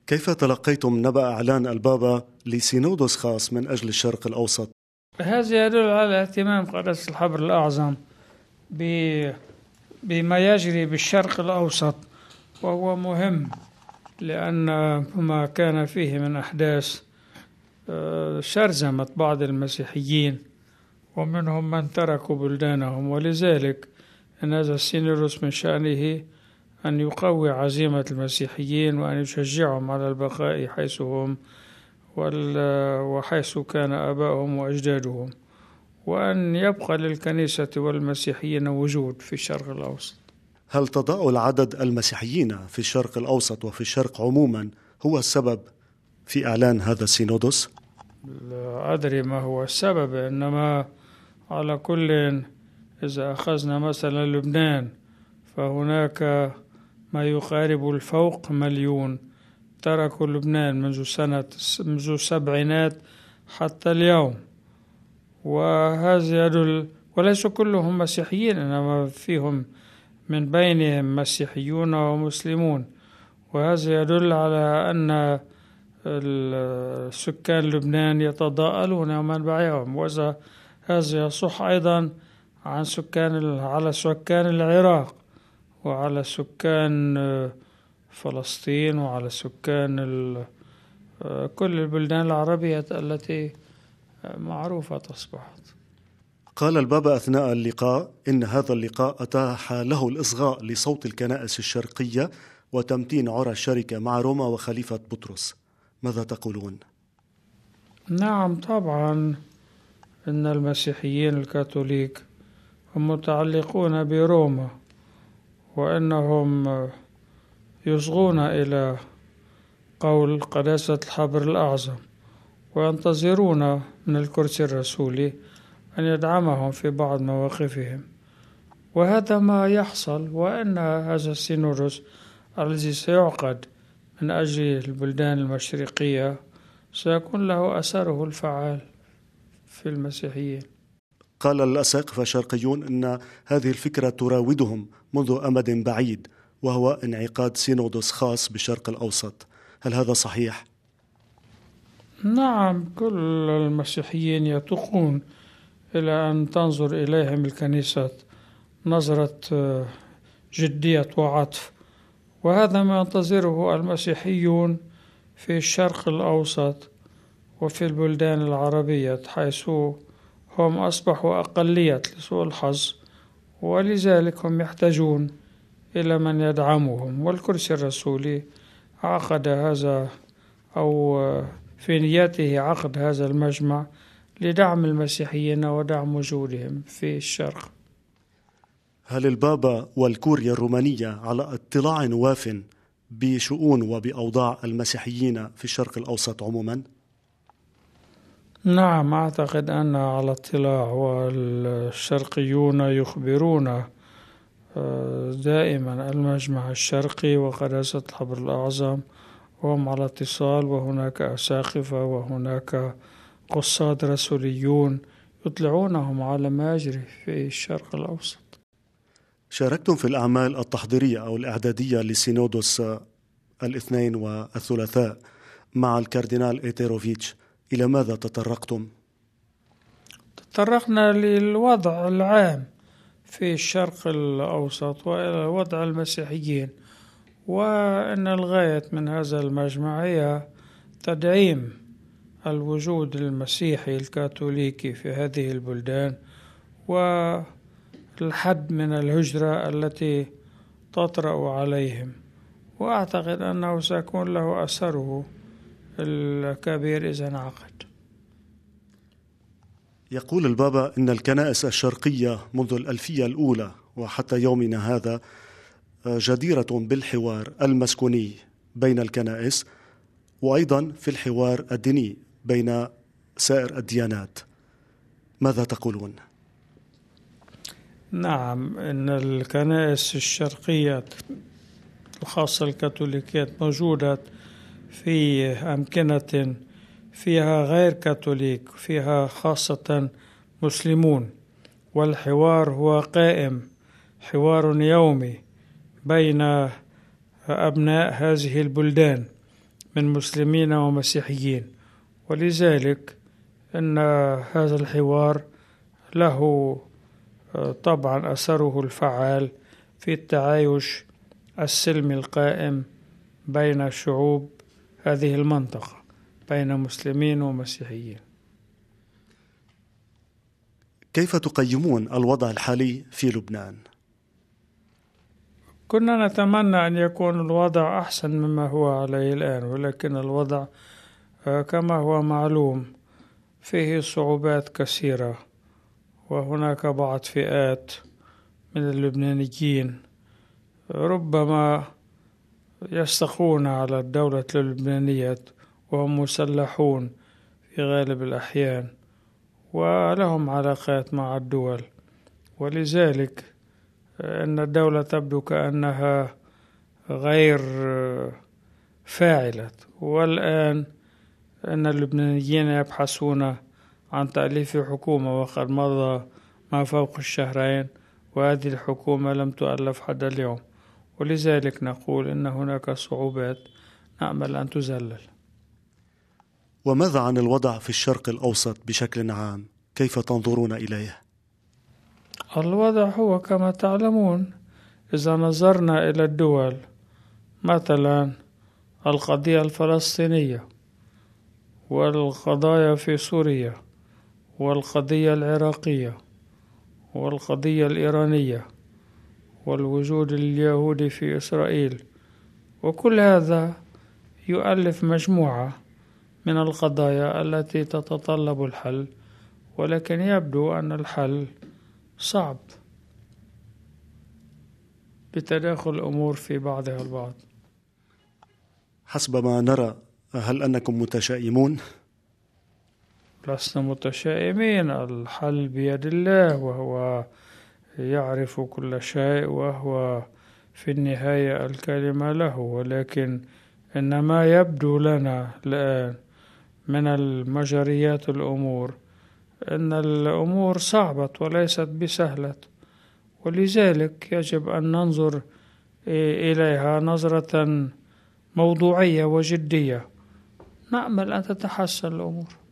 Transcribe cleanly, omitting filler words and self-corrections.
كيف تلقيتم نبأ إعلان البابا لسينودوس خاص من أجل الشرق الأوسط؟ هذا يدل على اهتمام قداسة الحبر الأعظم بما يجري بالشرق الأوسط، وهو مهم لأن ما كان فيه من أحداث شرذمت بعض المسيحيين ومنهم من تركوا بلدانهم، ولذلك إن هذا السينودوس من شأنه أن يقوي عزيمة المسيحيين وأن يشجعهم على البقاء حيث هم وحيث كان آباؤهم وأجدادهم، وأن يبقى للكنيسة والمسيحيين وجود في الشرق الأوسط. هل تضاؤل عدد المسيحيين في الشرق الأوسط وفي الشرق عموما هو السبب في إعلان هذا السينودوس؟ لا أدري ما هو السبب، إنما على كل إذا أخذنا مثلا لبنان فهناك ما يقارب الفوق مليون تركوا لبنان منذ السبعينات حتى اليوم، وهذا يدل، وليس كلهم مسيحيين إنما فيهم من بينهم مسيحيون ومسلمون، وهذا يدل على أن سكان لبنان يتضاءلون يوما بعدهم، وهذا يصح أيضا على سكان العراق وعلى سكان فلسطين وعلى سكان كل البلدان العربية التي معروفة أصبحت. قال البابا أثناء اللقاء إن هذا اللقاء أتاح له الإصغاء لصوت الكنائس الشرقية وتمتين عرى الشركة مع روما وخليفة بطرس، ماذا تقولون؟ نعم طبعا، إن المسيحيين الكاثوليك هم متعلقون بروما، وأنهم يصغون إلى قول قداسة الحبر الأعظم وينتظرون من الكرسي الرسولي أن يدعمهم في بعض مواقفهم، وهذا ما يحصل. وأن هذا السينودوس الذي سيعقد من أجل البلدان المشرقية سيكون له أثره الفعال في المسيحيين. قال الأساقفة الشرقيون أن هذه الفكرة تراودهم منذ أمد بعيد، وهو انعقاد سينودوس خاص بالشرق الأوسط، هل هذا صحيح؟ نعم، كل المسيحيين يتوقون إلى أن تنظر إليهم الكنيسة نظرة جدية وعطف، وهذا ما ينتظره المسيحيون في الشرق الأوسط وفي البلدان العربية، حيث هم أصبحوا أقلية لسوء الحظ، ولذلك هم يحتاجون إلى من يدعمهم، والكرسي الرسولي عقد هذا أو في نيته عقد هذا المجمع لدعم المسيحيين ودعم وجودهم في الشرق. هل البابا والكوريا الرومانية على اطلاع واف بشؤون وبأوضاع المسيحيين في الشرق الأوسط عموما؟ نعم، أعتقد أن على اطلاع، والشرقيون يخبرون دائما المجمع الشرقي وقداسة الحبر الأعظم، وهم على اتصال، وهناك أساقفة وهناك قصاد رسوليون يطلعونهم على ما يجري في الشرق الأوسط. شاركتم في الأعمال التحضيرية أو الإعدادية لسينودوس الاثنين والثلاثاء مع الكاردينال إيتيروفيتش، إلى ماذا تطرقتم؟ تطرقنا للوضع العام في الشرق الأوسط وإلى وضع المسيحيين، وأن الغاية من هذا المجمع هي تدعيم الوجود المسيحي الكاثوليكي في هذه البلدان والحد من الهجرة التي تطرأ عليهم، وأعتقد أنه سيكون له أثره الكبير إذا انعقد. يقول البابا إن الكنائس الشرقية منذ الألفية الأولى وحتى يومنا هذا جديرة بالحوار المسكوني بين الكنائس، وأيضا في الحوار الديني بين سائر الديانات، ماذا تقولون؟ نعم، إن الكنائس الشرقية الخاصة الكاثوليكية موجودة في أمكنة فيها غير كاثوليك، فيها خاصة مسلمون، والحوار هو قائم، حوار يومي بين أبناء هذه البلدان من مسلمين ومسيحيين، ولذلك إن هذا الحوار له طبعا أثره الفعال في التعايش السلمي القائم بين شعوب هذه المنطقة، بين مسلمين ومسيحيين. كيف تقيمون الوضع الحالي في لبنان؟ كنا نتمنى أن يكون الوضع أحسن مما هو عليه الآن، ولكن الوضع كما هو معلوم فيه صعوبات كثيرة، وهناك بعض فئات من اللبنانيين ربما يستخون على الدولة اللبنانية وهم مسلحون في غالب الأحيان ولهم علاقات مع الدول، ولذلك أن الدولة تبدو كأنها غير فاعلة. والآن أن اللبنانيين يبحثون عن تأليف حكومة، وقد مضى ما فوق الشهرين وهذه الحكومة لم تؤلف حتى اليوم، ولذلك نقول إن هناك صعوبات نأمل أن تزلل. وماذا عن الوضع في الشرق الأوسط بشكل عام؟ كيف تنظرون إليه؟ الوضع هو كما تعلمون، إذا نظرنا إلى الدول مثلا القضية الفلسطينية والقضايا في سوريا والقضية العراقية والقضية الإيرانية والوجود اليهودي في إسرائيل، وكل هذا يؤلف مجموعة من القضايا التي تتطلب الحل، ولكن يبدو أن الحل صعب بتداخل الأمور في بعضها البعض. حسب ما نرى، هل أنكم متشائمون؟ لسنا متشائمين، الحل بيد الله وهو يعرف كل شيء وهو في النهاية الكلمة له، ولكن إنما يبدو لنا الآن من المجريات الأمور أن الأمور صعبة وليست بسهلة، ولذلك يجب أن ننظر إليها نظرة موضوعية وجدية، نأمل أن تتحسن الأمور.